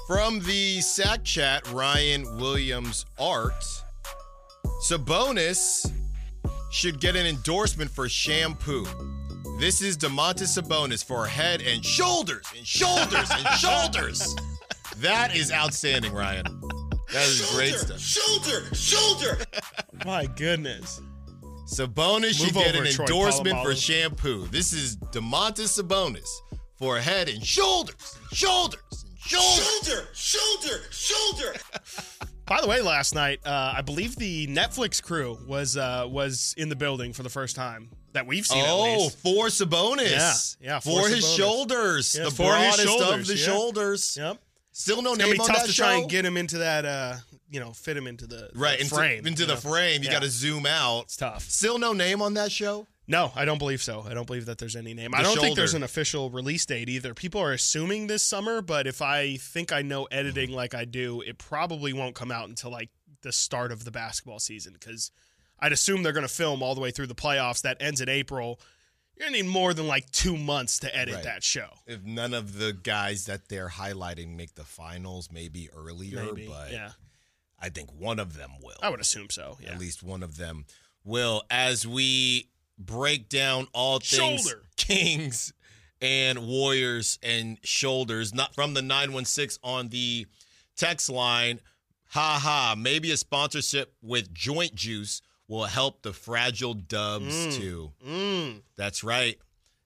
From the Sack Chat, Ryan Williams Art, Sabonis should get an endorsement for shampoo. This is Domantas Sabonis for head and shoulders and shoulders and shoulders. That is outstanding, Ryan. That is great stuff. Shoulder. My goodness. Sabonis should get an Troy endorsement for Polamalu. shampoo. This is Domantas Sabonis for head and shoulders and shoulders and shoulders. Shoulder. By the way, last night, I believe the Netflix crew was in the building for the first time that we've seen. At least. For Sabonis. Yeah, For his Sabonis. shoulders. Yeah, The for his broadest of shoulders, the yeah. shoulders. Yep. Still no It's gonna name be on tough that to show. try and get him into that, fit him into the frame. Into the frame. You got to zoom out. It's tough. Still no name on that show? No, I don't believe so. I don't believe that there's any name. The I don't think there's shoulder. an official release date either. People are assuming this summer, but if I think I know editing like I do, it probably won't come out until like the start of the basketball season because I'd assume they're going to film all the way through the playoffs. That ends in April. You're going to need more than like 2 months to edit that show. If none of the guys that they're highlighting make the finals, maybe earlier, but yeah. I think one of them will. I would assume so, yeah. At least one of them will. As we break down all things Shoulder. Kings and Warriors and shoulders, not from the 916 on the text line. Maybe a sponsorship with Joint Juice will help the fragile Dubs too. That's right.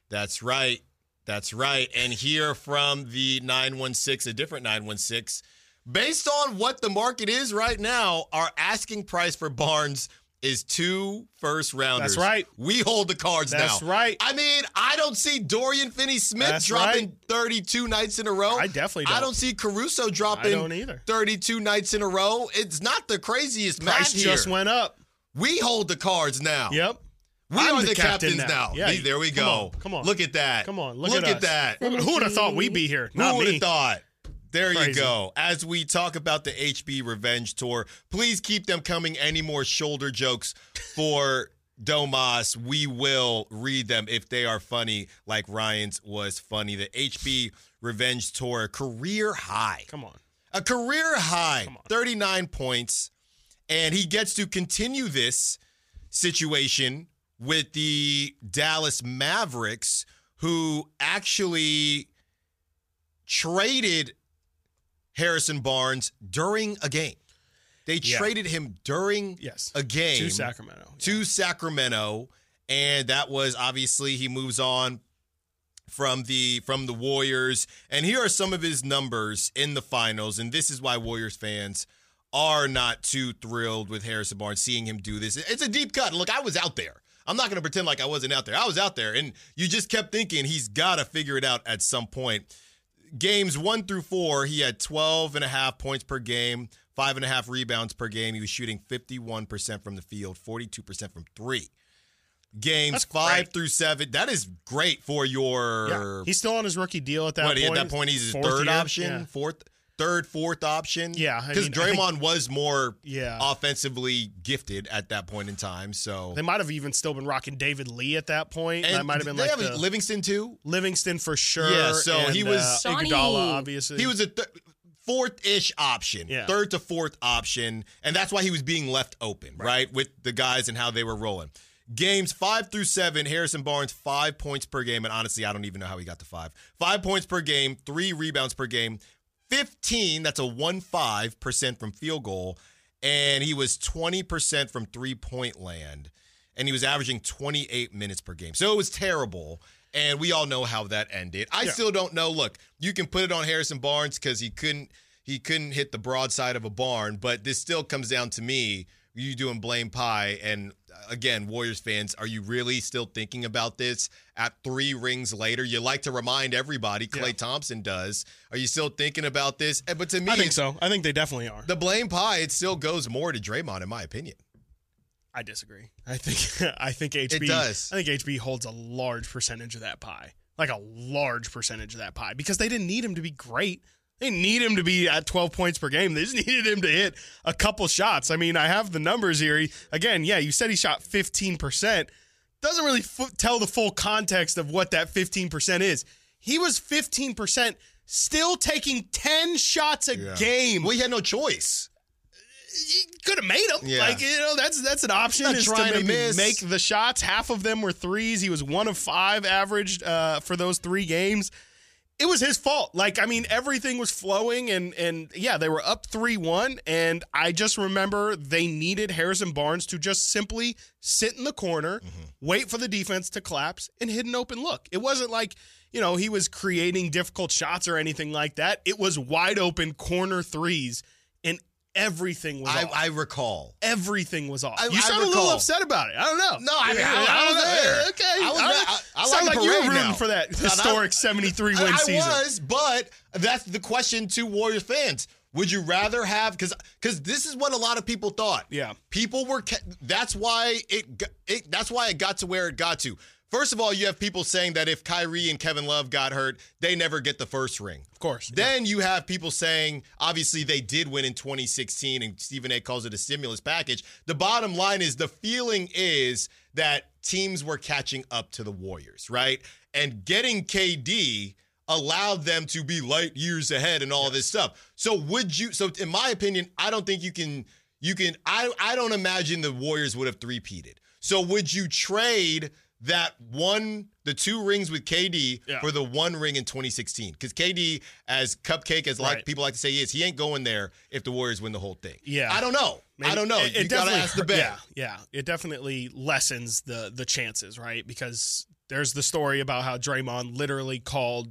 And here from the 916, a different 916, based on what the market is right now, our asking price for Barnes is 2 first-rounders. That's right. We hold the cards now. That's right. I mean, I don't see Dorian Finney-Smith dropping 32 nights in a row. I definitely don't. I don't see Caruso dropping I don't either. 32 nights in a row. It's not the craziest match Price here. just went up. We hold the cards now. Yep. We I'm are the the captain captains now. now. Yeah, There we go. come on. Look at that. Come on. Look at at us. that. Who would have thought we'd be here? Not Who would me. have thought? There you Crazy. go. As we talk about the HB Revenge Tour, please keep them coming. Any more shoulder jokes for Domas, we will read them if they are funny, like Ryan's was funny. The HB Revenge Tour, career high. Come on. A career high, Come on. 39 points. And he gets to continue this situation with the Dallas Mavericks, who actually traded Harrison Barnes during a game. They traded him during a game. To Sacramento. To Sacramento. And that was obviously he moves on from the Warriors. And here are some of his numbers in the finals. And this is why Warriors fans are not too thrilled with Harrison Barnes, seeing him do this. It's a deep cut. Look, I was out there. I'm not going to pretend like I wasn't out there. I was out there. And you just kept thinking he's got to figure it out at some point. Games 1 through 4, he had 12.5 points per game, 5.5 rebounds per game. He was shooting 51% from the field, 42% from 3. Games 5 through 7, that is great for your... Yeah. He's still on his rookie deal at that point. At that point, he's his third option, fourth option. Yeah. Because I Draymond was more Yeah. offensively gifted at that point in time. So They might have even still been rocking David Lee at that point. and That might have been they like have Livingston too. Livingston for sure. Yeah, so and, he was- Iguodala, obviously. He was a fourth-ish option, Yeah. third to fourth option, and that's why he was being left open, right, with the guys and how they were rolling. Games 5 through 7, Harrison Barnes, 5 points per game, and honestly, I don't even know how he got to 5. 5 points per game, 3 rebounds per game, 15, that's a 1.5% from field goal, and he was 20% from three-point land, and he was averaging 28 minutes per game. So it was terrible, and we all know how that ended. I still don't know. Look, you can put it on Harrison Barnes because he couldn't hit the broadside of a barn, but this still comes down to me, you doing blame pie, and again, Warriors fans, are you really still thinking about this at 3 rings later? You like to remind everybody, Klay Thompson does. Are you still thinking about this? But to me, I think so. I think they definitely are. the blame pie, it still goes more to Draymond, in my opinion. I disagree. I think HB. It does. I think HB holds a large percentage of that pie, like a large percentage of that pie, because they didn't need him to be great. They didn't need him to be at 12 points per game. They just needed him to hit a couple shots. I mean, I have the numbers here. Again, you said he shot 15%. Doesn't really tell the full context of what that 15% is. He was 15% still taking 10 shots a game. Well, he had no choice. You could have made them. Yeah. Like, that's an option. Not Is trying to maybe miss. make the shots. Half of them were threes. He was 1 of 5 averaged for those 3 games. It was his fault. Like, I mean, everything was flowing, and yeah, they were up 3-1, and I just remember they needed Harrison Barnes to just simply sit in the corner, wait for the defense to collapse, and hit an open look. It wasn't like, he was creating difficult shots or anything like that. It was wide open corner threes, and everything was off. I recall. Everything was off. I You sound a little recall. upset about it. I don't know. No, I mean, I was there. Okay. I sound like like you were parade rooting now. for that historic 73-win season. I was, but that's the question to Warriors fans. Would you rather have, because this is what a lot of people thought. Yeah. People were, that's why it got to where it got to. First of all, you have people saying that if Kyrie and Kevin Love got hurt, they never get the first ring. Of course. Then you have people saying, obviously, they did win in 2016, and Stephen A. calls it a stimulus package. The bottom line is the feeling is that teams were catching up to the Warriors, right? And getting KD allowed them to be light years ahead and all this stuff. So in my opinion, I don't think I don't imagine the Warriors would have three-peated. So would you trade the 2 rings with KD for the 1 ring in 2016? Because KD, as cupcake as people like to say he ain't going there if the Warriors win the whole thing. Yeah. I don't know. Maybe. I don't know. You got to ask the bet. Yeah. It definitely lessens the chances, right? Because there's the story about how Draymond literally called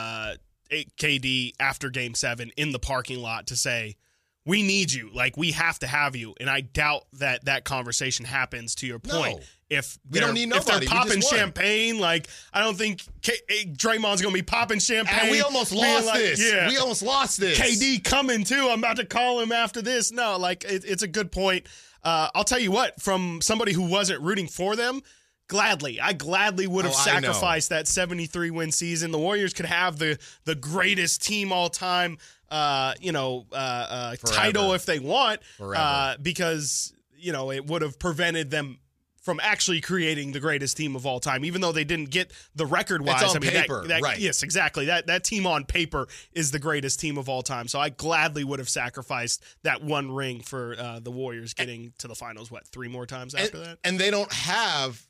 KD after Game 7 in the parking lot to say, we need you. Like, we have to have you. And I doubt that conversation happens, to your point. No. If We don't need nobody. If they're We popping just won. champagne, like, I don't think Draymond's going to be popping champagne. And we almost being lost like, this. Yeah. We almost lost this. KD coming, too. I'm about to call him after this. No, like, it's a good point. I'll tell you what, from somebody who wasn't rooting for them, I gladly would have sacrificed that 73-win season. The Warriors could have the greatest team all time, title if they want, because it would have prevented them from actually creating the greatest team of all time, even though they didn't get the record-wise. It's on paper, right. Yes, exactly. That team on paper is the greatest team of all time. So I gladly would have sacrificed that 1 ring for the Warriors getting to the finals, 3 more times after that? And they don't have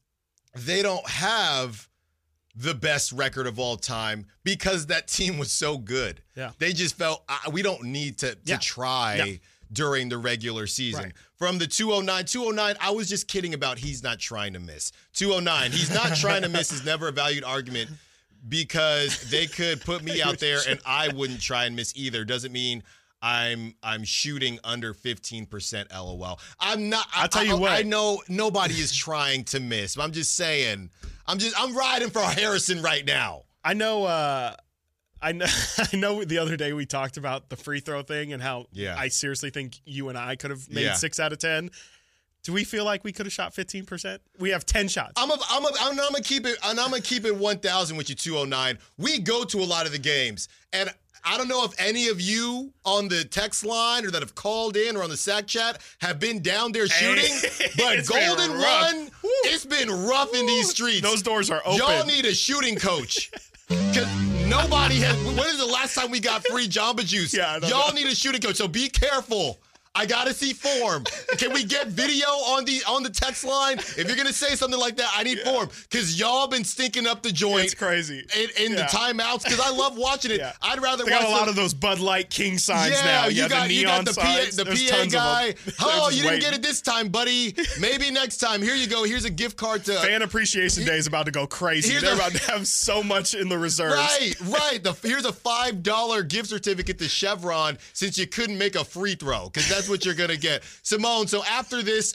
the best record of all time because that team was so good. Yeah. They just felt we don't need to try during the regular season. Right. From the 209, I was just kidding about he's not trying to miss. 209, he's not trying to miss is never a valued argument because they could put me out there and I wouldn't try and miss either. Doesn't mean I'm shooting under 15% LOL. I'm not. I'll tell you what. I know nobody is trying to miss. But I'm just saying. I'm riding for Harrison right now. I know. I know. The other day we talked about the free throw thing and how I seriously think you and I could have made 6 out of 10. Do we feel like we could have shot 15%? We have 10 shots. I'm gonna keep it. And I'm gonna keep it 1,000 with you. 209. We go to a lot of the games and. I don't know if any of you on the text line or that have called in or on the SAC chat have been down there shooting, but Golden Run, it's been rough in these streets. Those doors are open. Y'all need a shooting coach. Because nobody has. When is the last time we got free Jamba Juice? Y'all need a shooting coach, so be careful. I gotta see form. Can we get video on the text line? If you're gonna say something like that, I need form because y'all been stinking up the joint. It's crazy in the timeouts because I love watching it. I'd rather watch a lot of those Bud Light King signs now. You got the neon signs. The PA guy. Oh, you didn't get it this time, buddy. Maybe next time. Here you go. Here's a gift card to Fan Appreciation Day is about to go crazy. They're about to have so much in the reserves. Right. Here's a $5 gift certificate to Chevron since you couldn't make a free throw because that's what you're gonna get. Simone, so after it's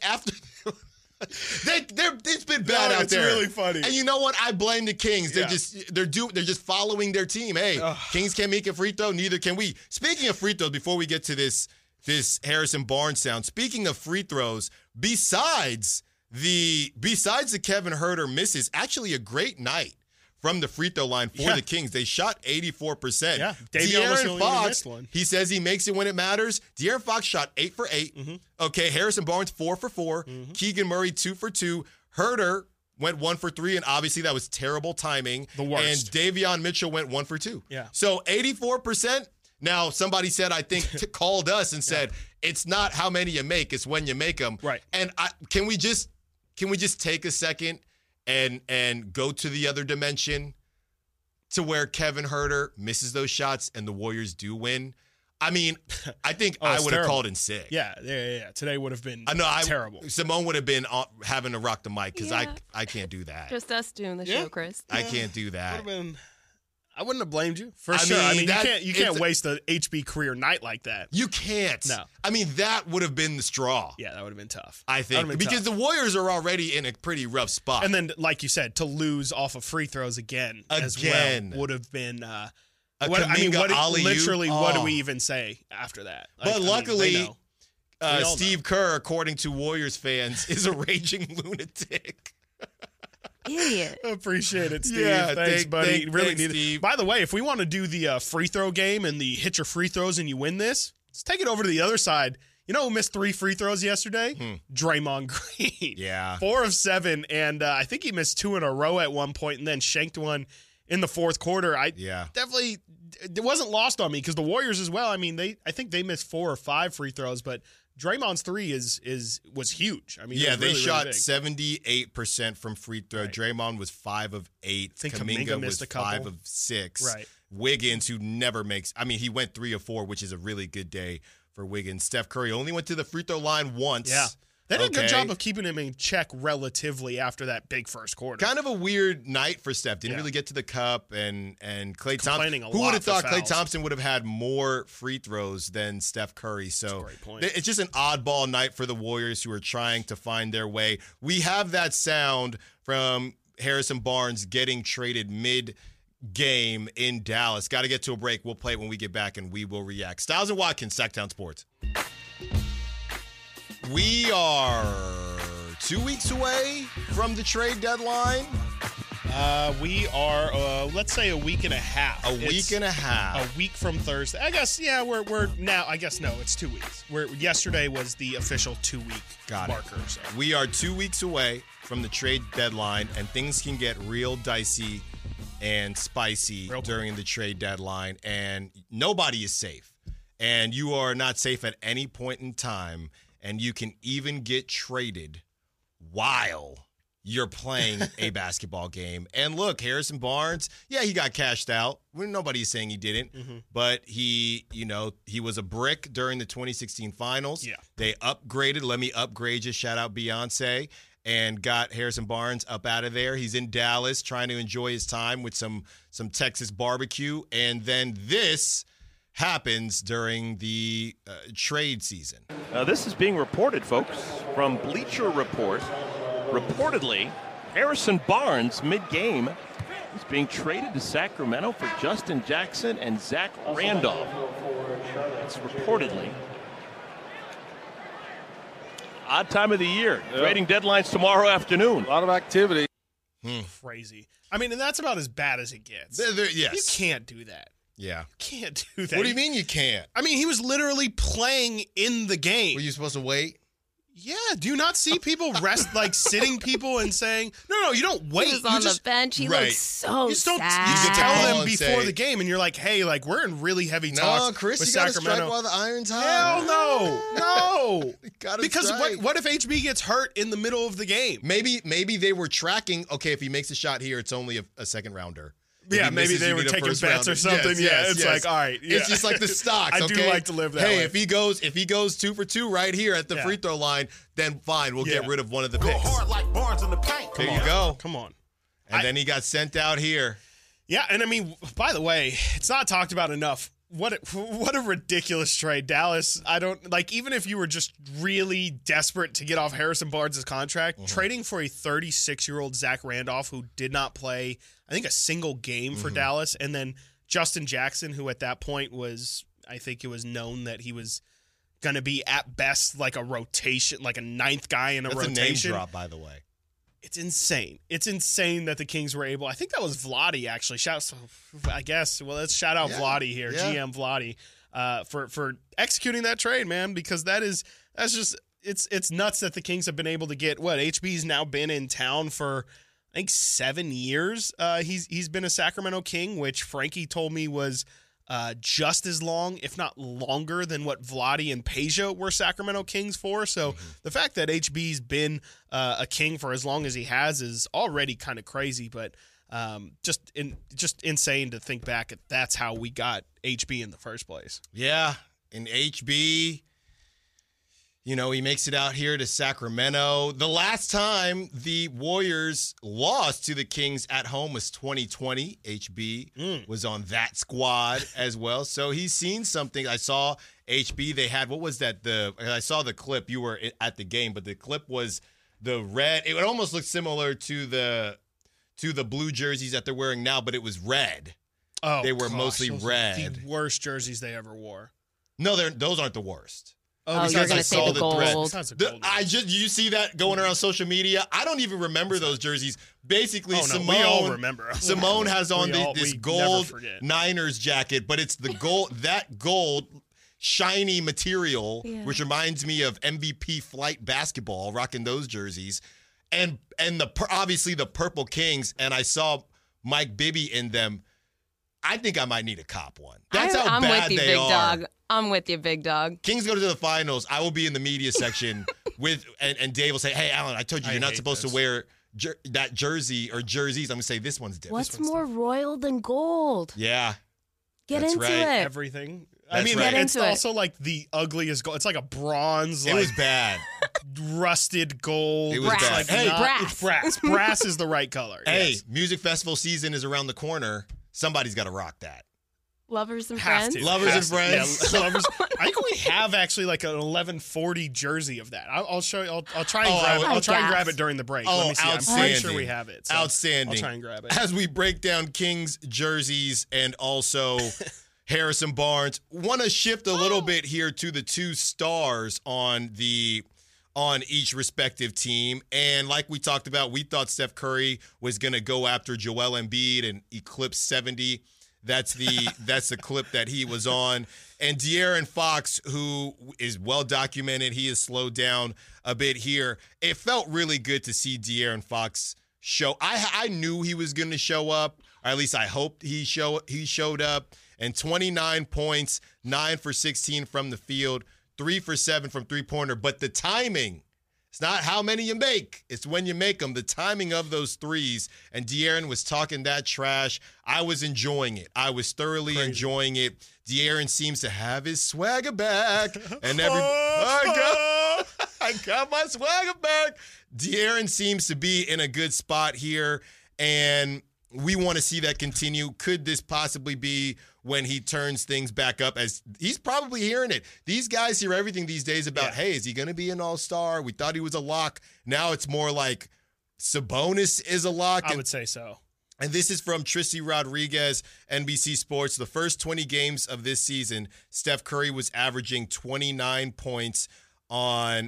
been bad out there. It's really funny. And you know what? I blame the Kings. They're just following their team. Hey, Kings can't make a free throw, neither can we. Speaking of free throws, before we get to this Harrison Barnes sound, speaking of free throws, besides the Kevin Huerter misses, actually a great night from the free throw line for the Kings. They shot 84%. Yeah, De'Aaron Fox, missed one. he says he makes it when it matters. De'Aaron Fox shot 8 for 8. Mm-hmm. Okay, Harrison Barnes 4 for 4. Mm-hmm. Keegan Murray 2 for 2. Huerter went 1 for 3, and obviously that was terrible timing. The worst. And Davion Mitchell went 1 for 2. Yeah. So 84%. Now, somebody said, I think, called us and said, it's not how many you make, it's when you make them. Right. And can we just take a second and go to the other dimension to where Kevin Huerter misses those shots and the Warriors do win? I mean, I think I would have called in sick. Yeah. Today would have been terrible. Simone would have been having to rock the mic because I can't do that. Just us doing the show, Chris. I can't do that. I wouldn't have blamed you for sure. I mean, you can't waste a HB career night like that. You can't. No. I mean, that would have been the straw. Yeah, that would have been tough. I think because the Warriors are already in a pretty rough spot. And then, like you said, to lose off of free throws again as well would have been. What do we even say after that? But luckily, Steve Kerr, according to Warriors fans, is a raging lunatic. Idiot. Appreciate it, Steve. Yeah, thanks, buddy. Really need Steve. it. By the way, if we want to do the free throw game and the hit your free throws and you win this, let's take it over to the other side. You know who missed 3 free throws yesterday? Draymond Green. Yeah. 4 of 7, and I think he missed 2 in a row at one point and then shanked one in the fourth quarter. Definitely, it wasn't lost on me because the Warriors as well. I mean, I think they missed 4 or 5 free throws, but Draymond's 3 was huge. I mean, they shot 78% from free throw. Right. Draymond was 5 of 8. I think Kuminga was 5 of 6. Right. Wiggins, who never makes, I mean, he went 3 of 4, which is a really good day for Wiggins. Steph Curry only went to the free throw line once. Yeah. They did a good job of keeping him in check relatively after that big first quarter. Kind of a weird night for Steph. Didn't really get to the cup, and Klay Thompson. Who would have thought Klay Thompson would have had more free throws than Steph Curry? So it's just an oddball night for the Warriors who are trying to find their way. We have that sound from Harrison Barnes getting traded mid-game in Dallas. Got to get to a break. We'll play it when we get back, and we will react. Styles and Watkins, Sacktown Sports. We are 2 weeks away from the trade deadline. We are, let's say, a week and a half. A week from Thursday. I guess, we're now, I guess, no, it's 2 weeks. Yesterday was the official 2-week marker. So. We are 2 weeks away from the trade deadline, and things can get real dicey and spicy during the trade deadline, and nobody is safe. And you are not safe at any point in time. And you can even get traded while you're playing a basketball game. And look, Harrison Barnes, he got cashed out. Nobody's saying he didn't. But he was a brick during the 2016 finals. Yeah. They upgraded. Let me upgrade you. Shout out Beyonce. And got Harrison Barnes up out of there. He's in Dallas trying to enjoy his time with some Texas barbecue. And then this happens during the trade season. This is being reported, folks, from Bleacher Report. Reportedly, Harrison Barnes, mid-game, is being traded to Sacramento for Justin Jackson and Zach Randolph. It's reportedly. Odd time of the year. Yep. Trading deadlines tomorrow afternoon. A lot of activity. Crazy. I mean, and that's about as bad as it gets. Yes. You can't do that. Yeah. You can't do that. What do you mean you can't? I mean, he was literally playing in the game. Were you supposed to wait? Yeah. Do you not see people sitting people and saying, no, you don't wait. He was on the bench. He looked so sad. You just tell them before the game, and you're like, hey, we're in really heavy talks. No, Chris, with you got to Sacramento. strike while the iron's hot. Hell no. Because strike. what if HB gets hurt in the middle of the game? Maybe they were tracking, okay, if he makes a shot here, it's only a second rounder. Maybe they were taking bets or something. It's like, all right. Yeah. It's just like the stocks. I do like to live that way. Hey, if he goes 2 for 2 right here at the free throw line, then fine, we'll get rid of one of the picks. Go hard like Barnes in the paint. There you go. Come on. And then he got sent out here. Yeah, and I mean, by the way, it's not talked about enough. What a ridiculous trade. Dallas, I don't like, even if you were just really desperate to get off Harrison Barnes' contract, trading for a 36-year-old Zach Randolph who did not play, I think, a single game for Dallas, and then Justin Jackson, who at that point was, I think it was known that he was going to be at best like a rotation, like a ninth guy in a rotation. That's a name drop, by the way. It's insane. It's insane that the Kings were able. I think that was Vlade actually. Let's shout out Vlade here, GM Vlade, for executing that trade, man. Because that's just it's nuts that the Kings have been able to get HB's now been in town for I think 7 years he's been a Sacramento King, which Frankie told me was just as long, if not longer, than what Vlade and Peja were Sacramento Kings for. So the fact that HB's been a King for as long as he has is already kind of crazy, but just insane to think back. That's how we got HB in the first place. Yeah, and HB, he makes it out here to Sacramento. The last time the Warriors lost to the Kings at home was 2020. HB was on that squad as well. So he's seen something. I saw HB. They had, what was that? I saw the clip. You were at the game, but the clip was the red. It almost looked similar to the blue jerseys that they're wearing now, but it was red. Oh, they were mostly red. The worst jerseys they ever wore. No, those aren't the worst. Oh, you're going to say the gold. You see that going around social media? I don't even remember those jerseys. Basically, Simone, we all remember. Simone has on this gold Niners jacket, but it's the gold, that gold shiny material, which reminds me of MVP flight basketball, rocking those jerseys, and obviously the purple Kings. And I saw Mike Bibby in them. I think I might need a cop one. That's how I'm bad with you, they big are. dog. I'm with you, big dog. Kings go to the finals. I will be in the media section and Dave will say, "Hey, Alan, I told you you're not supposed to wear that jersey or jerseys." I'm gonna say this one's different. What's more royal than gold? Yeah, get into it. Everything. It's also like the ugliest gold. It's like a bronze. It was bad. Rusted gold. It was bad. Hey, brass. It's brass. Brass is the right color. Hey, music festival season is around the corner. Somebody's got to rock that. Lovers and friends. Lovers and friends. Yeah, lovers. I think we have actually like an 1140 jersey of that. I'll show you. I'll try and grab it. I'll try and grab it during the break. Let me see. Outstanding. I'm pretty sure we have it. So outstanding. I'll try and grab it. As we break down Kings jerseys and also Harrison Barnes, want to shift a little bit here to the two stars on each respective team. And like we talked about, we thought Steph Curry was going to go after Joel Embiid and eclipse 70. That's the clip that he was on. And De'Aaron Fox, who is well documented, he has slowed down a bit here. It felt really good to see De'Aaron Fox show. I knew he was going to show up, or at least I hoped he showed up. And 29 points, 9 for 16 from the field, 3 for 7 from three-pointer. But the timing, it's not how many you make, it's when you make them. The timing of those threes, and De'Aaron was talking that trash. I was enjoying it. I was thoroughly enjoying it. De'Aaron seems to have his swagger back. And I got my swagger back. De'Aaron seems to be in a good spot here, and we want to see that continue. Could this possibly be when he turns things back up? As he's probably hearing it. These guys hear everything these days about, hey, is he going to be an all-star? We thought he was a lock. Now it's more like Sabonis is a lock. I would say so. And this is from Tristy Rodriguez, NBC Sports. The first 20 games of this season, Steph Curry was averaging 29 points on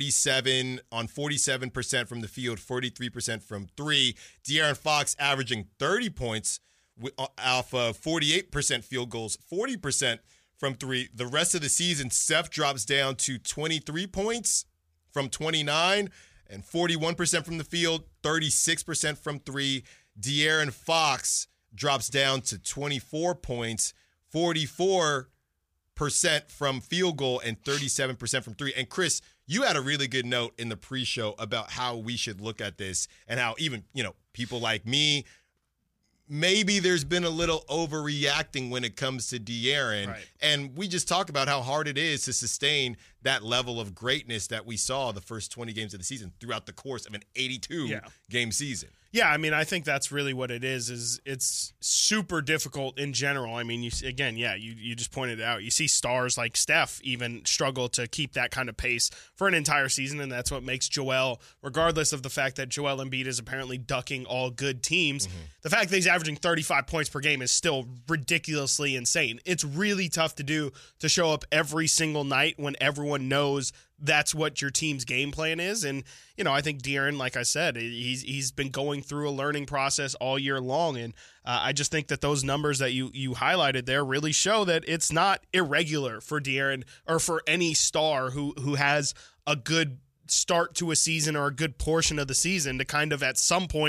47% from the field, 43% from three. De'Aaron Fox averaging 30 points off of 48% field goals, 40% from three. The rest of the season, Steph drops down to 23 points from 29 and 41% from the field, 36% from three. De'Aaron Fox drops down to 24 points, 44% from field goal and 37% from three. And Chris, you had a really good note in the pre-show about how we should look at this and how even, people like me, maybe there's been a little overreacting when it comes to De'Aaron. Right. And we just talk about how hard it is to sustain that level of greatness that we saw the first 20 games of the season throughout the course of an 82-game season. Yeah, I mean, I think that's really what it is it's super difficult in general. I mean, you just pointed it out. You see stars like Steph even struggle to keep that kind of pace for an entire season, and that's what makes Joel, regardless of the fact that Joel Embiid is apparently ducking all good teams, the fact that he's averaging 35 points per game is still ridiculously insane. It's really tough to do, to show up every single night when everyone knows that's what your team's game plan is. And, I think De'Aaron, like I said, he's been going through a learning process all year long. And I just think that those numbers that you highlighted there really show that it's not irregular for De'Aaron or for any star who has a good start to a season or a good portion of the season to kind of at some point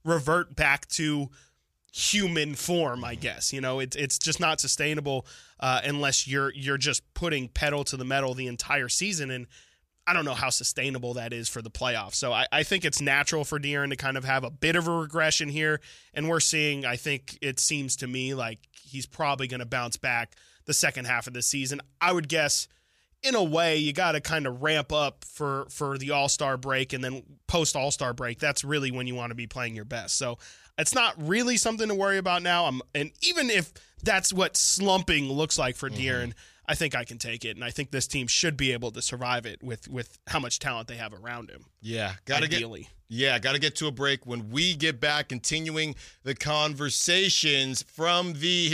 revert back to human form, I guess. It's just not sustainable unless you're just putting pedal to the metal the entire season, and I don't know how sustainable that is for the playoffs. So I think it's natural for De'Aaron to kind of have a bit of a regression here, and we're seeing, I think it seems to me like he's probably going to bounce back the second half of the season. I would guess, in a way, you got to kind of ramp up for the All-Star break, and then post-All-Star break, that's really when you want to be playing your best. So it's not really something to worry about now. And even if that's what slumping looks like for De'Aaron, I think I can take it, and I think this team should be able to survive it with how much talent they have around him. Yeah, got to get to a break. When we get back, continuing the conversations from the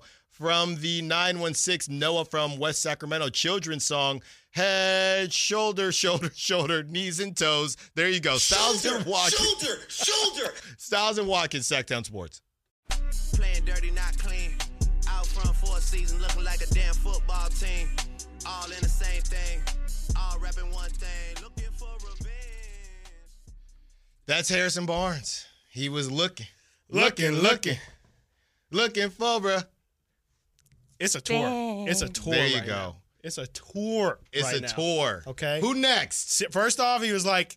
916 Noah from West Sacramento children's song, head, shoulder, shoulder, shoulder, knees and toes. There you go. Styles and Watkins. Shoulder. Styles and Watkins, Sacktown Sports. Playing dirty, not clean. Out front for a season, looking like a damn football team. All in the same thing. All rapping one thing. Looking for revenge. That's Harrison Barnes. He was looking for, bruh. It's a tour. It's a tour. There you right go. now. It's a tour. It's right a now. tour. Okay. Who next? First off, he was like,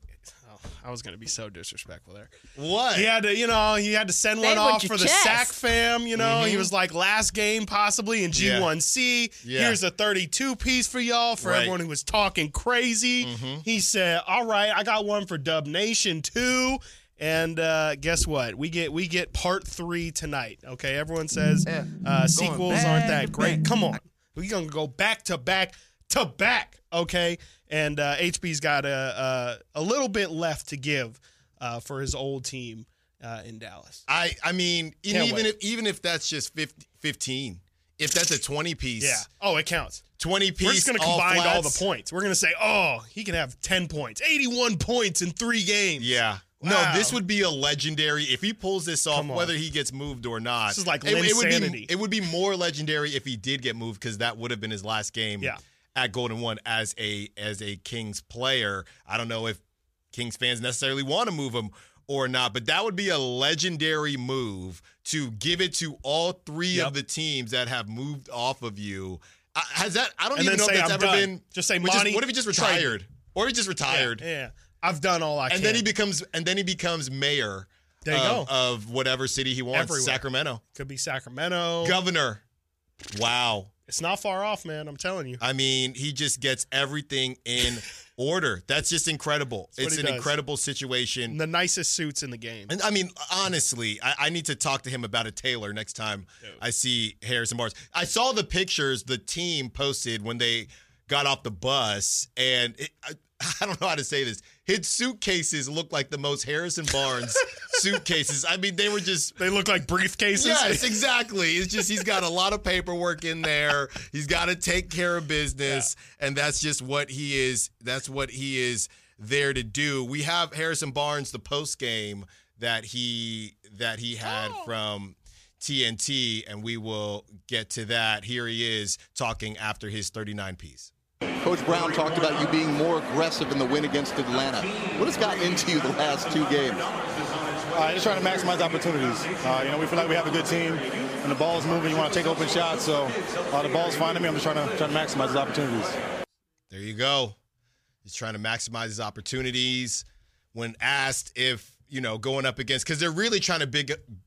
I was going to be so disrespectful there. What? He had to send Say one it off with for your the chest. Sac fam. He was like, last game possibly in G1C. Yeah. Here's a 32 piece for y'all for Right. everyone who was talking crazy. He said, all right, I got one for Dub Nation too. And guess what? We get part 3 tonight. Okay, everyone says sequels aren't that great. Come on, we're gonna go back to back to back. Okay, and HB's got a little bit left to give for his old team in Dallas. I mean, Can't wait. even if that's just 15, if that's a 20 piece, Yeah. Oh, it counts. 20 piece. We're just going to all combine all the flats. points. We're going to say, he can have 10 points, 81 points in 3 games. Yeah. Wow. No, this would be a legendary if he pulls this off, Come on. whether he gets moved or not. This is like it would be more legendary if he did get moved, because that would have been his last game at Golden One as a Kings player. I don't know if Kings fans necessarily want to move him or not, but that would be a legendary move to give it to all 3 of the teams that have moved off of you. Has that? I don't And even then know if say, that's "I'm ever done." been. Just say, what "Monty, if he just trade me." retired? Or he just retired. Yeah. I've done all I can. And then he becomes mayor There you go. of whatever city he wants. Everywhere. Sacramento. Could be Sacramento. Governor. Wow. It's not far off, man. I'm telling you. I mean, he just gets everything in order. That's just incredible. That's what It's he an does. incredible situation. The nicest suits in the game. And I mean, honestly, I need to talk to him about a tailor next time I see Harrison Barnes. I saw the pictures the team posted when they got off the bus, and I don't know how to say this. His suitcases look like the most Harrison Barnes suitcases. I mean, they look like briefcases. Yes, exactly. It's just he's got a lot of paperwork in there. He's got to take care of business, and that's just what he is. That's what he is there to do. We have Harrison Barnes, the post game that he had from TNT, and we will get to that. Here he is talking after his 39 piece. Coach Brown talked about you being more aggressive in the win against Atlanta. What has gotten into you the last 2 games? Just trying to maximize opportunities. We feel like we have a good team. When the ball's moving, you want to take open shots. So the ball's finding me. I'm just trying to maximize his opportunities. There you go. He's trying to maximize his opportunities. When asked if, going up against, because they're really trying to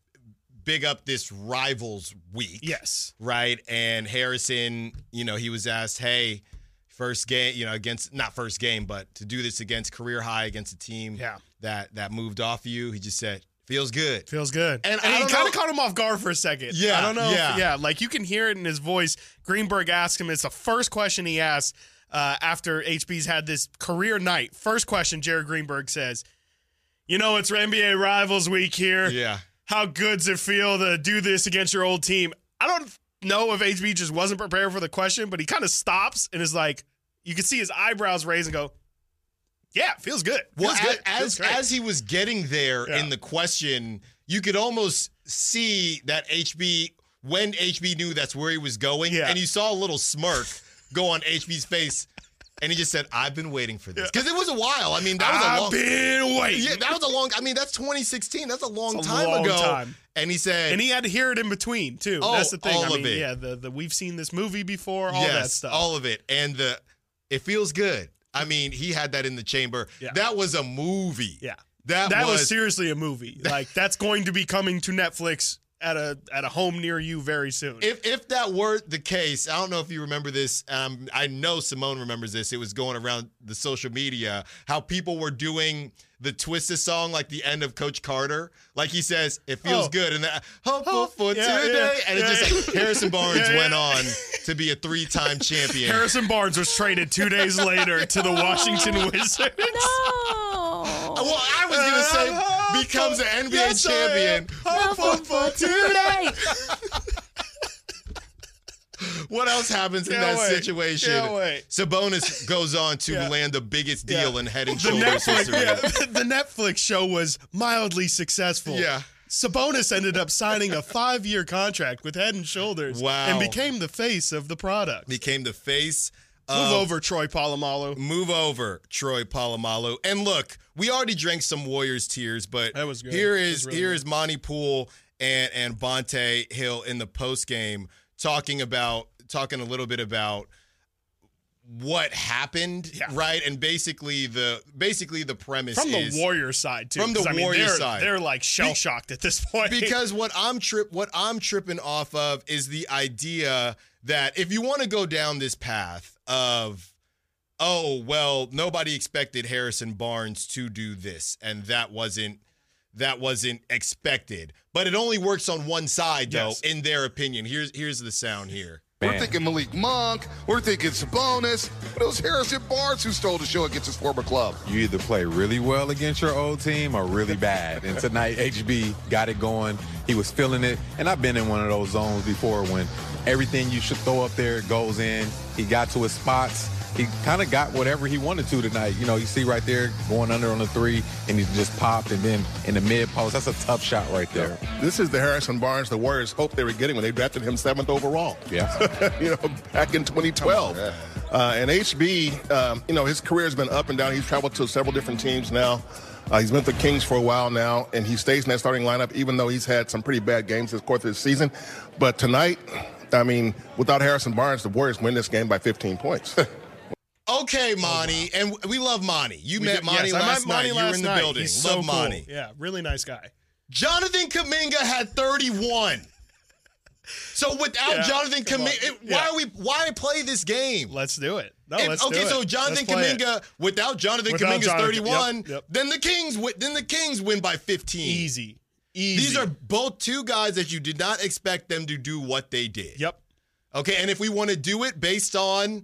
big up this rivals week. Yes. Right? And Harrison, he was asked, hey, first game, not first game, but to do this against career high against a team that moved off you, he just said, feels good. Feels good. And he kind of caught him off guard for a second. Yeah. I don't know. Yeah. Like you can hear it in his voice. Greenberg asked him, it's the first question he asked after HB's had this career night. First question, Jared Greenberg says, it's NBA Rivals Week here. Yeah. How good's it feel to do this against your old team? I don't know if HB just wasn't prepared for the question, but he kind of stops and is like, you can see his eyebrows raise and go, yeah, feels good. Well, Feels good. as he was getting there in the question, you could almost see that when HB knew that's where he was going, and you saw a little smirk go on HB's face. And he just said, I've been waiting for this. Because it was a while. I mean, that was a long... I've been waiting. Yeah, that was a long... I mean, that's 2016. That's a long It's a time long ago. time. And he said... And he had to hear it in between, too. Oh, That's the thing. all of it. Yeah, the we've seen this movie before, all that stuff. All of it. And it feels good. I mean, he had that in the chamber. Yeah. That was a movie. Yeah. That was seriously a movie. Like, that's going to be coming to Netflix at a home near you very soon. If that were the case, I don't know if you remember this. I know Simone remembers this. It was going around the social media how people were doing the Twisted song, like the end of Coach Carter. Like he says, it feels good. And that, hopeful for today. Yeah. And it's just like Harrison Barnes went on to be a 3-time champion. Harrison Barnes was traded 2 days later to the Washington Wizards. No. Well, I was going to say becomes an NBA champion. Hopeful for today. What else happens in that situation? Can't wait. Sabonis goes on to land the biggest deal in Head and Shoulders history. The Netflix show was mildly successful. Yeah. Sabonis ended up signing a 5-year contract with Head and Shoulders. Wow. And became the face of the product. Became the face. Move over, Troy Polamalu. Move over, Troy Polamalu. And look, we already drank some Warriors tears, but that was good. Here is Monty Poole and Bonte Hill in the postgame talking a little bit about what happened, right? And basically the premise from is the Warrior side too. From the Warrior side, they're like shell shocked at this point. Because what I'm tripping off of is the idea that if you want to go down this path of, oh well, nobody expected Harrison Barnes to do this, and that wasn't expected. But it only works on one side, though, in their opinion. Here's the sound here. Man. We're thinking Malik Monk. We're thinking Sabonis. But it was Harrison Barnes who stole the show against his former club. You either play really well against your old team or really bad. And tonight, HB got it going. He was feeling it. And I've been in one of those zones before when everything you should throw up there goes in. He got to his spots. He kind of got whatever he wanted to tonight. You know, you see right there going under on the 3, and he just popped, and then in the mid post, that's a tough shot right there. This is the Harrison Barnes the Warriors hoped they were getting when they drafted him 7th overall. Yeah. Back in 2012. And HB, his career has been up and down. He's traveled to several different teams now. He's been with the Kings for a while now, and he stays in that starting lineup, even though he's had some pretty bad games this course of the season. But tonight, I mean, without Harrison Barnes, the Warriors win this game by 15 points. Okay, Monty, and we love Monty. You met Monty last night. You were in the building. He's love so Monty. Cool. Yeah, really nice guy. Jonathan Kuminga had 31. So without Jonathan Kuminga, why play this game? Let's do it. Let's do it. So Jonathan Kuminga, without Jonathan Kuminga's 31, then the Kings win by 15. Easy. These are both two guys that you did not expect them to do what they did. Yep. Okay, and if we want to do it based on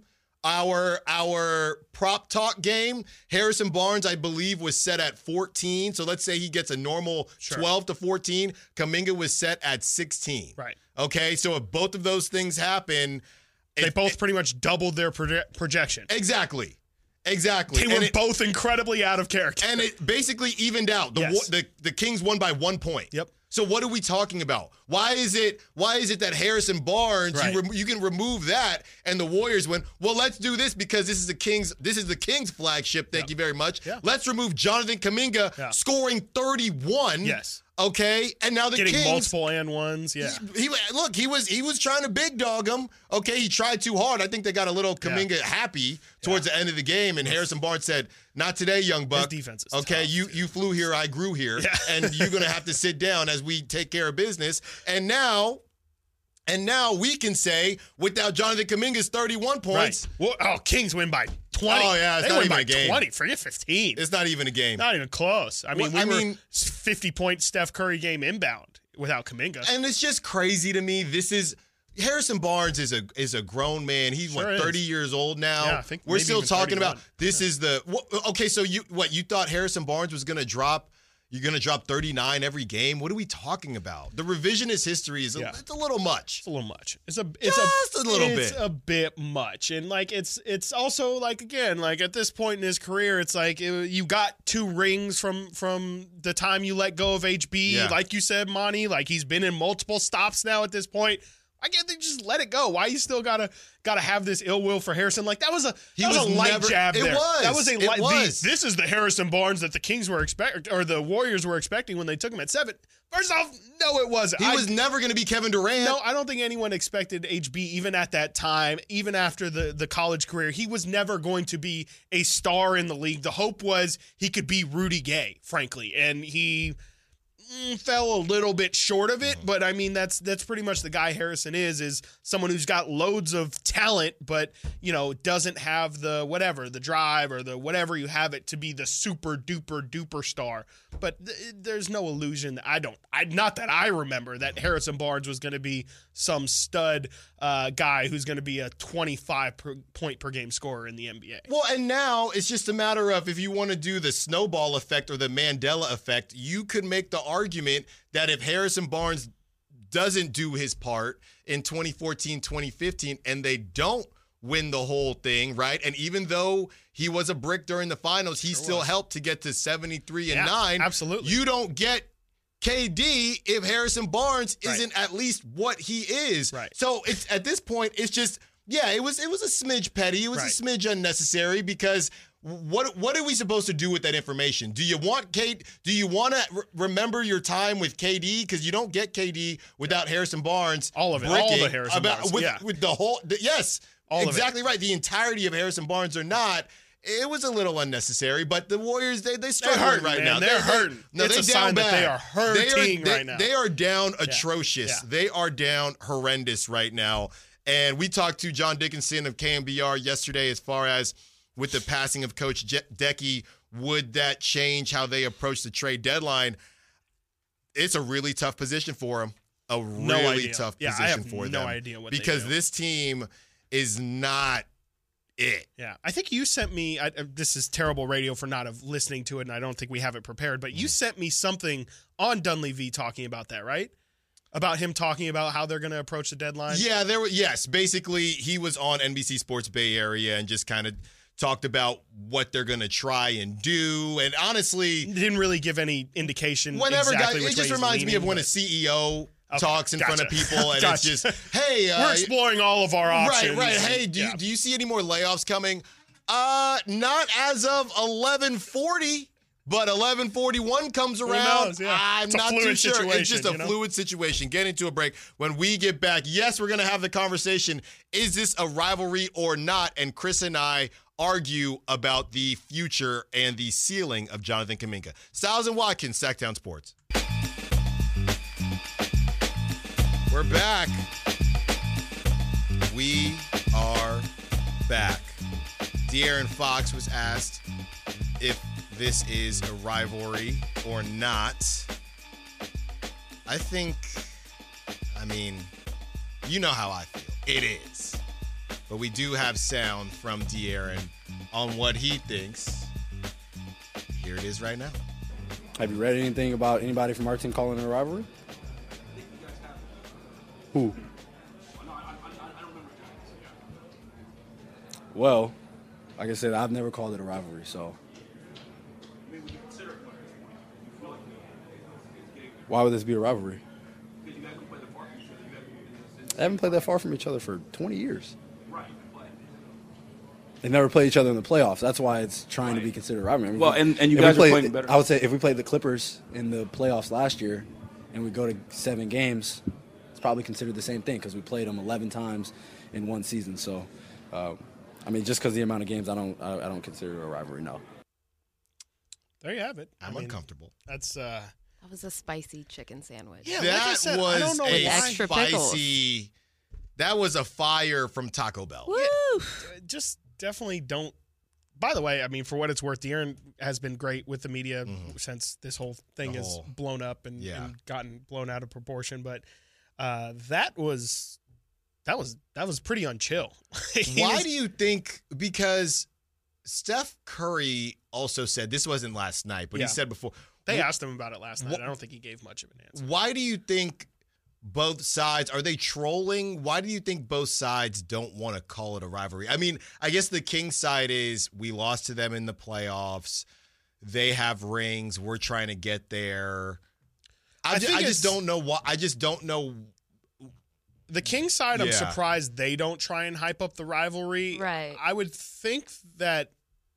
our prop talk game, Harrison Barnes, I believe, was set at 14. So let's say he gets a normal 12 to 14. Kuminga was set at 16. Right. Okay, so if both of those things happen, they both pretty much doubled their projection. Exactly. They were both incredibly out of character. And it basically evened out. The Kings won by 1 point. Yep. So what are we talking about? Why is it that Harrison Barnes, you can remove that and the Warriors win? Well, let's do this because this is the Kings flagship. Thank you very much. Yeah. Let's remove Jonathan Kuminga scoring 31. Yes. Okay, and now the Getting Kings multiple and ones. Yeah. He was trying to big dog him. Okay, he tried too hard. I think they got a little Kuminga happy towards the end of the game, and Harrison Barnes said, "Not today, young buck. His defense is okay, tough, you flew here, I grew here, and you're gonna have to sit down as we take care of business." And now we can say without Jonathan Kuminga's 31 points, Kings win by 20. Oh yeah, it's they not win even by a game. 20. Forget 15. It's not even a game. Not even close. I mean, we were 50-point Steph Curry game inbound without Kuminga. And it's just crazy to me. Harrison Barnes is a grown man. He's 30 years old now. Yeah, I think we're still talking 31. about this is okay. So you thought Harrison Barnes was going to drop? You're going to drop 39 every game? What are we talking about? The revisionist history is it's a little much. It's a little much. It's a little bit. It's a bit much. And like it's also like again, like at this point in his career, it's like you got 2 rings from the time you let go of HB. Yeah. Like you said, Monty, like he's been in multiple stops now at this point. Why can't they just let it go? Why you still gotta have this ill will for Harrison? Like that was a light jab there. That was a light. This is the Harrison Barnes that the Kings were expecting, or the Warriors were expecting when they took him at 7. First off, no, it wasn't. He was never going to be Kevin Durant. No, I don't think anyone expected HB, even at that time, even after the college career. He was never going to be a star in the league. The hope was he could be Rudy Gay, frankly, and he fell a little bit short of it. But I mean, that's pretty much the guy Harrison is someone who's got loads of talent, but doesn't have the drive or the whatever you have it to be the super duper duper star. But there's no illusion. Not that I remember that Harrison Barnes was going to be some stud guy who's going to be a 25 point per game scorer in the NBA. Well, and now it's just a matter of, if you want to do the snowball effect or the Mandela effect, you could make the argument that if Harrison Barnes doesn't do his part in 2014, 2015, and they don't win the whole thing, right? And even though he was a brick during the finals, he still helped to get to 73-9. Absolutely. You don't get KD if Harrison Barnes isn't at least what he is. Right. So it's at this point, it's just, it was a smidge petty. It was a smidge unnecessary, because what are we supposed to do with that information? Do you want Do you want to remember your time with KD? Because you don't get KD without Harrison Barnes. All of it. All the Harrison Barnes. With the whole. Yes. All exactly right. The entirety of Harrison Barnes or not. It was a little unnecessary, but the Warriors, they're struggling right now. They're hurting. It's a sign that they are hurting right now. They are down atrocious. Yeah. They are down horrendous right now. And we talked to John Dickinson of KMBR yesterday as far as with the passing of Coach Decky, would that change how they approach the trade deadline? It's a really tough position for them. A really tough position for them. No idea what because they do. This team is not it. Yeah, I think you sent me. This is terrible radio for not listening to it, and I don't think we have it prepared. But you sent me something on Dunleavy talking about that, right? About him talking about how they're going to approach the deadline. Yeah, yes. Basically, he was on NBC Sports Bay Area and just kind of talked about what they're going to try and do. And honestly, didn't really give any indication. Whenever exactly guys, it just reminds me of when a CEO talks in front of people and it's just, hey, we're exploring all of our options. Right. Hey, do you see any more layoffs coming? Not as of 11:40. But 11:41 comes around. Knows, yeah. I'm it's not too sure. It's just a fluid fluid situation. Get into a break. When we get back, yes, we're going to have the conversation. Is this a rivalry or not? And Chris and I argue about the future and the ceiling of Jonathan Kuminga. Styles and Watkins, Sacktown Sports. We're back. We are back. De'Aaron Fox was asked if this is a rivalry or not. I mean, you know how I feel. It is. But we do have sound from De'Aaron on what he thinks. Here it is right now. Have you read anything about anybody from our team calling it a rivalry? Who? Well, like I said, I've never called it a rivalry, so. Why would this be a rivalry? I haven't played that far from each other for 20 years. They never played each other in the playoffs. That's why it's trying to be considered a rivalry. I mean, well, and you guys are playing better. I would say if we played the Clippers in the playoffs last year and we go to 7 games, it's probably considered the same thing because we played them 11 times in one season. So, I mean, just because of the amount of games, I don't consider it a rivalry, no. There you have it. I'm uncomfortable. That's That was a spicy chicken sandwich. Yeah, that like I said, was I don't know a extra spicy. That was a fire from Taco Bell. Woo! Just definitely don't. By the way, I mean, for what it's worth, De'Aaron has been great with the media since this whole thing has blown up and gotten blown out of proportion. But that was pretty unchill. Why do you think? Because Steph Curry also said, this wasn't last night, but he said before. They asked him about it last night. I don't think he gave much of an answer. Why do you think both sides, are they trolling? Why do you think both sides don't want to call it a rivalry? I mean, I guess the Kings side is we lost to them in the playoffs. They have rings. We're trying to get there. I just don't know why. I just don't know. The Kings side, I'm Yeah. surprised they don't try and hype up the rivalry. Right. I would think that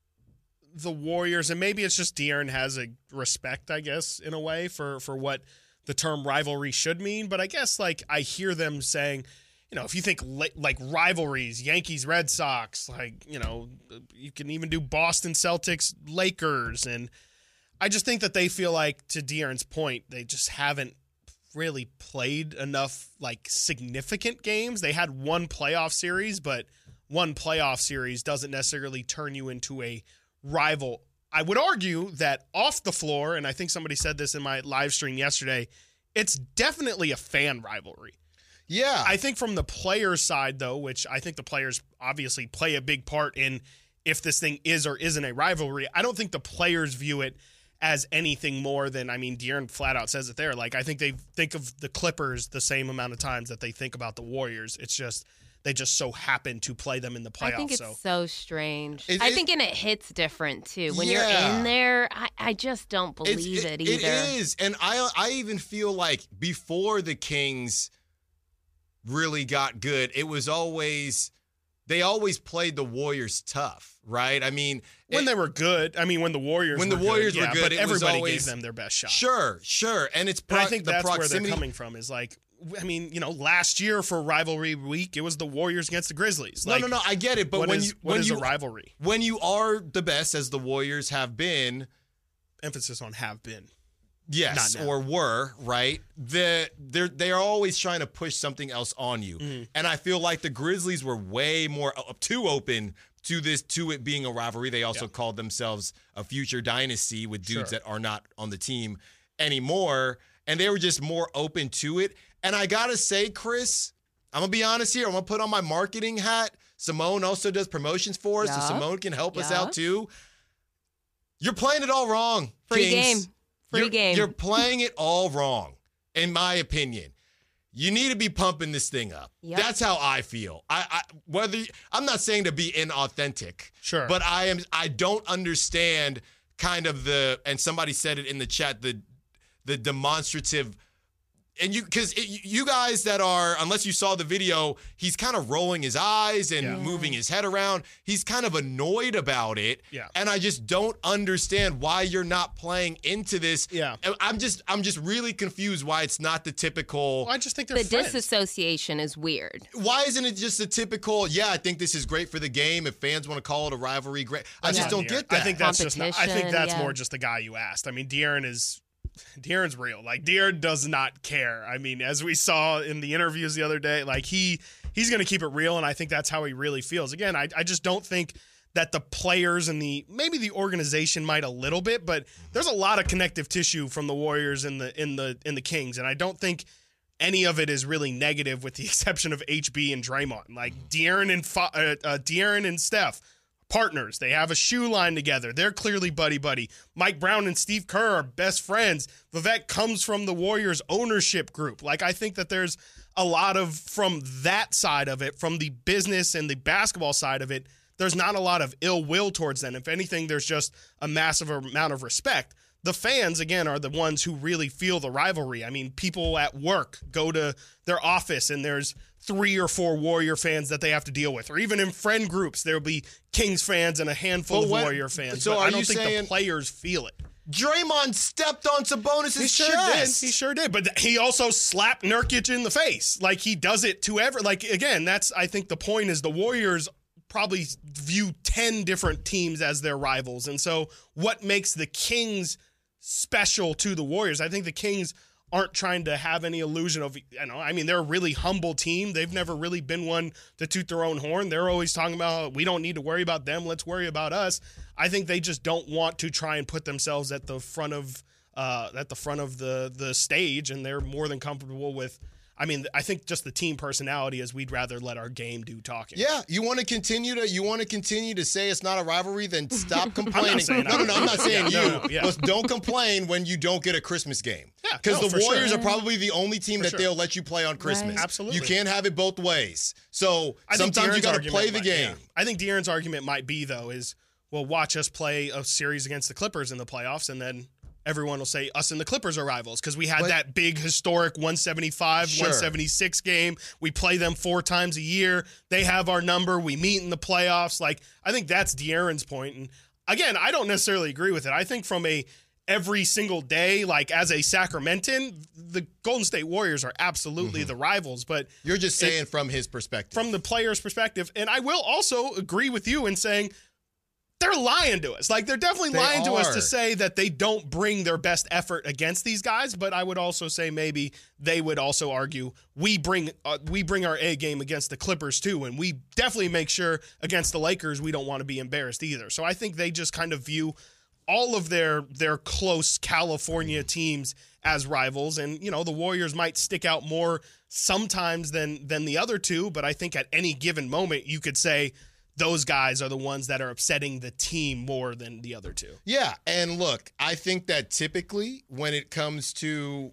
the Warriors, and maybe it's just De'Aaron has a respect, I guess, in a way for what the term rivalry should mean. But I guess like I hear them saying, if you think like rivalries, Yankees, Red Sox, like, you can even do Boston Celtics, Lakers. And I just think that they feel like, to De'Aaron's point, they just haven't really played enough like significant games. They had one playoff series, but one playoff series doesn't necessarily turn you into a rival. I would argue that off the floor, and I think somebody said this in my live stream yesterday, it's definitely a fan rivalry. Yeah. I think from the players' side, though, which I think the players obviously play a big part in if this thing is or isn't a rivalry, I don't think the players view it as anything more than, De'Aaron flat out says it there. Like, I think they think of the Clippers the same amount of times that they think about the Warriors. It's just, they just so happen to play them in the playoffs. I think it's so strange. It hits different, too. When Yeah. you're in there, I just don't believe it either. It is. And I even feel like before the Kings really got good, it was always, they always played the Warriors tough, right? When they were good, when the Warriors when were the Warriors good, were yeah, good, but it everybody was always, gave them their best shot. Sure. And it's And I think the that's where proximity. they're coming from is like, last year for rivalry week, it was the Warriors against the Grizzlies. Like, No, I get it. But what when is you a rivalry? When you are the best, as the Warriors have been, Emphasis on have been. yes, Not now. or were, right? They are always trying to push something else on you. Mm-hmm. And I feel like the Grizzlies were way more too open to it being a rivalry. They also called themselves a future dynasty with dudes that are not on the team anymore. And they were just more open to it. And I got to say, Chris, I'm going to be honest here. I'm going to put on my marketing hat. Simone also does promotions for us, so Simone can help us out too. You're playing it all wrong, Free Kings. game. Free game. You're playing it all wrong, in my opinion. You need to be pumping this thing up. Yep. That's how I feel. I'm not saying to be inauthentic, Sure, but I don't understand kind of and somebody said it in the chat, the demonstrative. And because you guys that are, unless you saw the video, he's kind of rolling his eyes and moving his head around. He's kind of annoyed about it. Yeah. And I just don't understand why you're not playing into this. Yeah. I'm just really confused why it's not the typical. Well, I just think they're The friends. disassociation is weird. Why isn't it just a typical, I think this is great for the game. If fans want to call it a rivalry, great. I just don't get that. I think that's just not, I think that's Competition, more just the guy you asked. De'Aaron's real. Like, De'Aaron does not care. As we saw in the interviews the other day, like he's going to keep it real, and I think that's how he really feels. Again, I just don't think that the players and maybe the organization might a little bit, but there's a lot of connective tissue from the Warriors in the Kings, and I don't think any of it is really negative, with the exception of HB and Draymond. Like De'Aaron and Steph, partners. They have a shoe line together. They're clearly buddy-buddy. Mike Brown and Steve Kerr are best friends. Vivek comes from the Warriors ownership group. Like, I think that there's a lot of, from that side of it, from the business and the basketball side of it, there's not a lot of ill will towards them. If anything, there's just a massive amount of respect. The fans, again, are the ones who really feel the rivalry. People at work go to their office and there's 3 or 4 Warrior fans that they have to deal with. Or even in friend groups, there'll be Kings fans and a handful of Warrior fans. So but are I don't you think saying the players feel it. Draymond stepped on Sabonis' He chest. sure did. But he also slapped Nurkic in the face. Like, he does it to again, I think the point is the Warriors probably view 10 different teams as their rivals. And so what makes the Kings special to the Warriors? I think the Kings aren't trying to have any illusion of, they're a really humble team. They've never really been one to toot their own horn. They're always talking about, we don't need to worry about them, let's worry about us. I think they just don't want to try and put themselves at the front of the stage, and they're more than comfortable with. I think just the team personality is we'd rather let our game do talking. Yeah, you want to continue to say it's not a rivalry, then stop complaining. I'm not saying But don't complain when you don't get a Christmas game. Yeah, because the Warriors sure. are probably the only team that they'll let you play on Christmas. Right. Absolutely. You can't have it both ways. So I think sometimes you De'Aaron's got to play the game. I think De'Aaron's argument might be, though, is, well, watch us play a series against the Clippers in the playoffs, and then everyone will say us and the Clippers are rivals because we had that big historic 175, 176 game. We play them 4 times a year. They have our number. We meet in the playoffs. Like, I think that's De'Aaron's point. And again, I don't necessarily agree with it. I think from every single day, like as a Sacramentan, the Golden State Warriors are absolutely the rivals. But you're just saying from his perspective. From the player's perspective. And I will also agree with you in saying they're lying to us. Like, they're definitely lying to us to say that they don't bring their best effort against these guys. But I would also say maybe they would also argue we bring our A game against the Clippers too, and we definitely make sure against the Lakers we don't want to be embarrassed either. So I think they just kind of view all of their close California teams as rivals, and the Warriors might stick out more sometimes than the other two. But I think at any given moment you could say those guys are the ones that are upsetting the team more than the other two. Yeah, and look, I think that typically when it comes to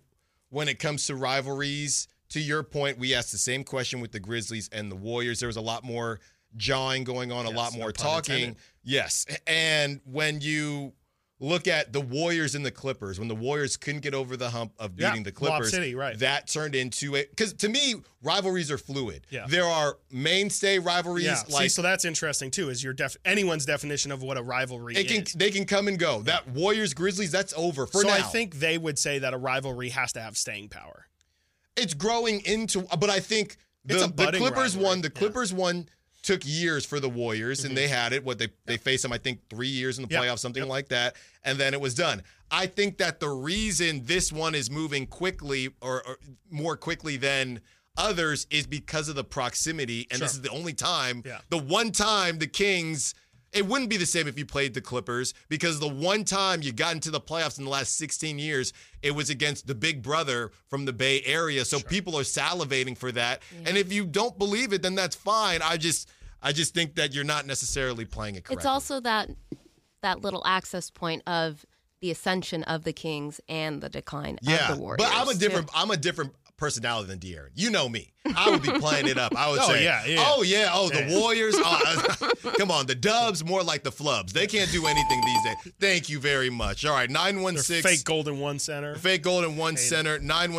rivalries, to your point, we asked the same question with the Grizzlies and the Warriors. There was a lot more jawing going on, a lot more talking. Intended. Yes, and when you look at the Warriors and the Clippers, when the Warriors couldn't get over the hump of beating the Clippers, City, right. That turned into because to me, rivalries are fluid. Yeah. There are mainstay rivalries. Yeah. Like, so that's interesting too, is anyone's definition of what a rivalry is. They can come and go. That Warriors-Grizzlies, that's over for now. So I think they would say that a rivalry has to have staying power. It's growing into, but I think the Clippers won. The Clippers won. Took years for the Warriors, and they had it. They faced them, I think, 3 years in the playoffs, something like that, and then it was done. I think that the reason this one is moving quickly or more quickly than others is because of the proximity, and this is the only time, the one time the Kings, it wouldn't be the same if you played the Clippers, because the one time you got into the playoffs in the last 16 years, it was against the big brother from the Bay Area. So people are salivating for that. Yeah. And if you don't believe it, then that's fine. I just think that you're not necessarily playing it correctly. It's also that little access point of the ascension of the Kings and the decline of the Warriors. But I'm a different personality than De'Aaron. You know me. I would be playing it up. I would say, the Warriors. Come on, the Dubs more like the Flubs. They can't do anything these days. Thank you very much. All right, 916. Fake Golden One Center. Fake Golden One Center,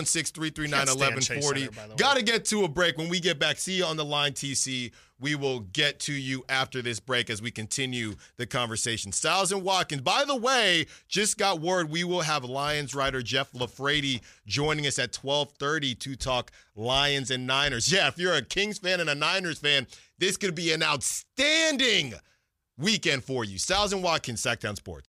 916-339-1140. Got to get to a break. When we get back, see you on the line, TC. We will get to you after this break as we continue the conversation. Styles and Watkins. By the way, just got word we will have Lions writer Jeff LaFrady joining us at 12:30 to talk Lions and Niners. Yeah, if you're a Kings fan and a Niners fan, this could be an outstanding weekend for you. Styles and Watkins, Sacktown Sports.